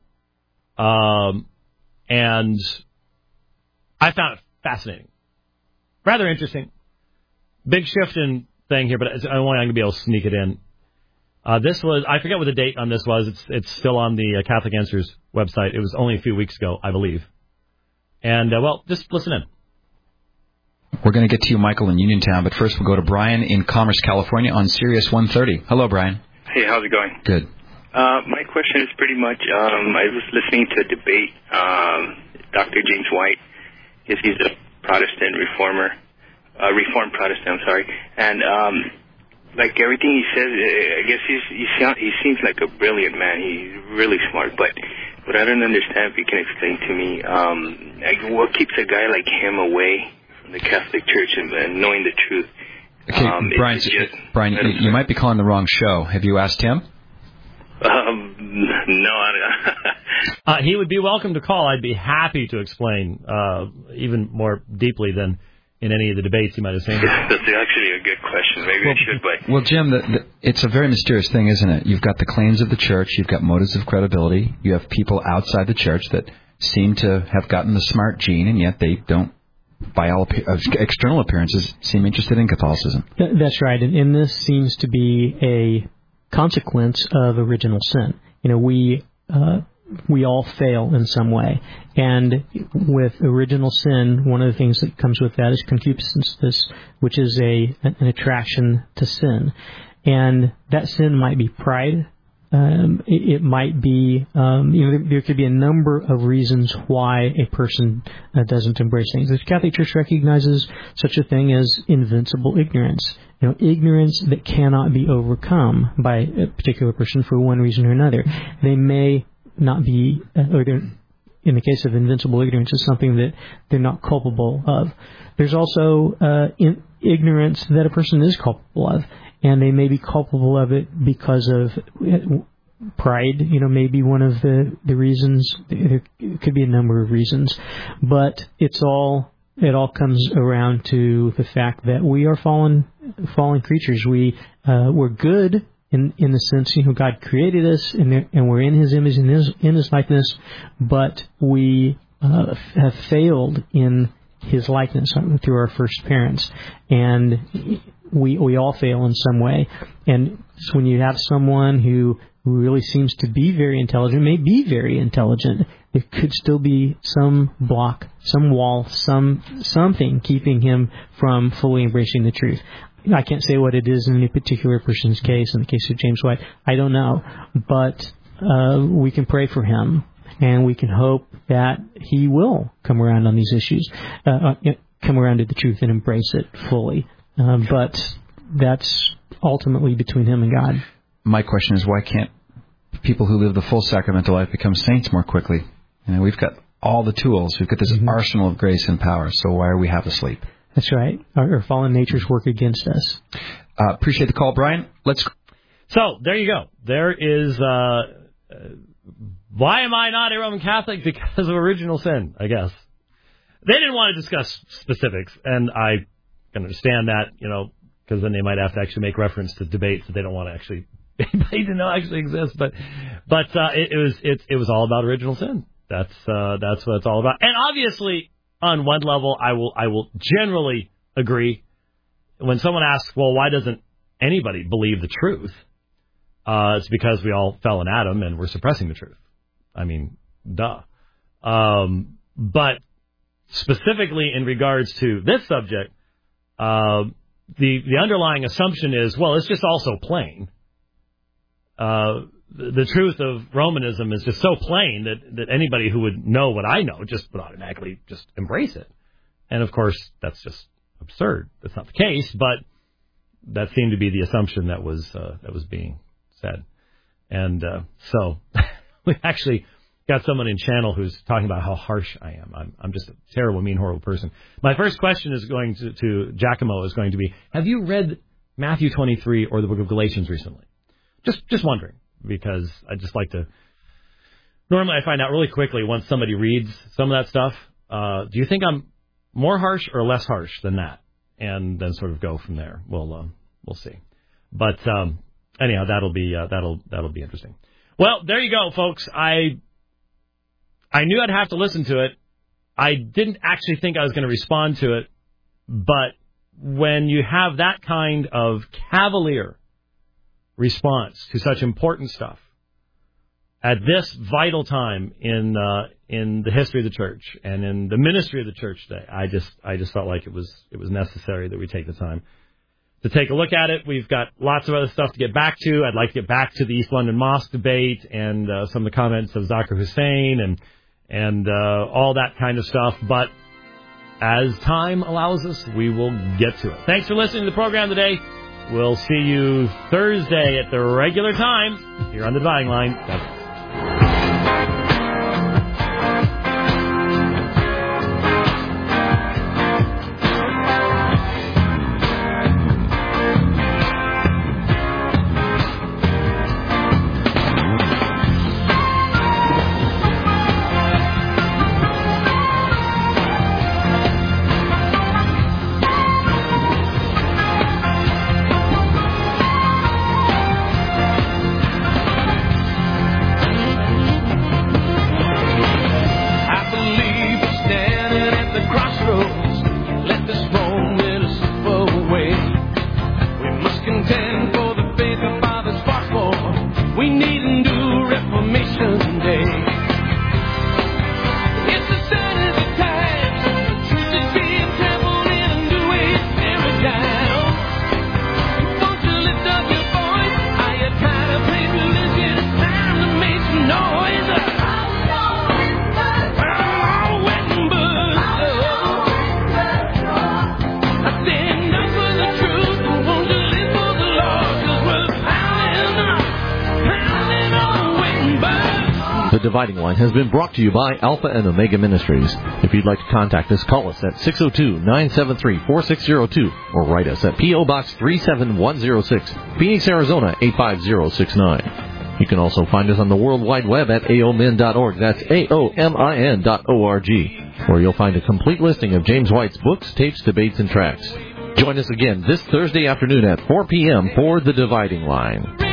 And I found it fascinating. Rather interesting. Big shift in thing here, but I'm only going to be able to sneak it in. This was, I forget what the date on this was. It's still on the Catholic Answers website. It was only a few weeks ago, I believe. And, just listen in. We're going to get to you, Michael, in Uniontown, but first we'll go to Brian in Commerce, California on Sirius 130. Hello, Brian. Hey, how's it going? Good. My question is pretty much, I was listening to a debate, Dr. James White, because he's a Protestant Reformed Protestant, I'm sorry, and like everything he says, I guess he seems like a brilliant man. He's really smart, but what I don't understand, if you can explain to me, what keeps a guy like him away from the Catholic Church and knowing the truth? Okay, Brian, you might be calling the wrong show. Have you asked him? No, he would be welcome to call. I'd be happy to explain even more deeply than in any of the debates you might have seen. That's actually a good question. Maybe I should, but... Well, Jim, it's a very mysterious thing, isn't it? You've got the claims of the church. You've got motives of credibility. You have people outside the church that seem to have gotten the smart gene, and yet they don't, by all external appearances, seem interested in Catholicism. That's right, and this seems to be a consequence of original sin. You know, we all fail in some way, and with original sin, one of the things that comes with that is concupiscence, which is an attraction to sin, and that sin might be pride. It might be, there could be a number of reasons why a person doesn't embrace things. The Catholic Church recognizes such a thing as invincible ignorance. Ignorance that cannot be overcome by a particular person for one reason or another. They may not be, or in the case of invincible ignorance, is something that they're not culpable of. There's also ignorance that a person is culpable of, and they may be culpable of it because of pride. Maybe one of the reasons. There could be a number of reasons, but it all comes around to the fact that we are fallen creatures. We're good in the sense, God created us and we're in His image and in His likeness, but we have failed in His likeness through our first parents. And we all fail in some way. And so when you have someone who really seems to be very intelligent, may be very intelligent, there could still be some block, some wall, something keeping him from fully embracing the truth. I can't say what it is in any particular person's case. In the case of James White, I don't know. But we can pray for him, and we can hope that he will come around on these issues, come around to the truth and embrace it fully. But that's ultimately between him and God. My question is, why can't people who live the full sacramental life become saints more quickly? We've got all the tools. We've got this arsenal of grace and power. So why are we half asleep? That's right. Our fallen natures work against us. Appreciate the call, Brian. So there you go. There is. Why am I not a Roman Catholic? Because of original sin, I guess. They didn't want to discuss specifics, and I can understand that, because then they might have to actually make reference to debates that they don't want to actually anybody to know actually exist. But it was all about original sin. That's what it's all about. And obviously, on one level, I will generally agree. When someone asks, well, why doesn't anybody believe the truth? It's because we all fell in Adam and we're suppressing the truth. I mean, duh. But specifically in regards to this subject, the underlying assumption is, well, it's just also plain. The truth of Romanism is just so plain that anybody who would know what I know just would automatically just embrace it. And, of course, that's just absurd. That's not the case, but that seemed to be the assumption that was being said. And so we actually got someone in channel who's talking about how harsh I am. I'm just a terrible, mean, horrible person. My first question is going to Giacomo is going to be, have you read Matthew 23 or the book of Galatians recently? Just wondering, because I just like to... Normally I find out really quickly once somebody reads some of that stuff. Do you think I'm more harsh or less harsh than that? And then sort of go from there. We'll see. But anyhow, that'll be interesting. Well, there you go, folks. I knew I'd have to listen to it. I didn't actually think I was going to respond to it, but when you have that kind of cavalier response to such important stuff at this vital time in the history of the church and in the ministry of the church today, I just felt like it was necessary that we take the time to take a look at it. We've got lots of other stuff to get back to. I'd like to get back to the East London Mosque debate and some of the comments of Zakir Hussain and all that kind of stuff. But as time allows us, we will get to it. Thanks for listening to the program today. We'll see you Thursday at the regular time here on the Dividing Line. Bye. Dividing Line has been brought to you by Alpha and Omega Ministries. If you'd like to contact us, call us at 602-973-4602 or write us at P.O. Box 37106, Phoenix, Arizona 85069. You can also find us on the World Wide Web at aomin.org. That's aomin.org, where you'll find a complete listing of James White's books, tapes, debates, and tracts. Join us again this Thursday afternoon at 4 p.m. for The Dividing Line.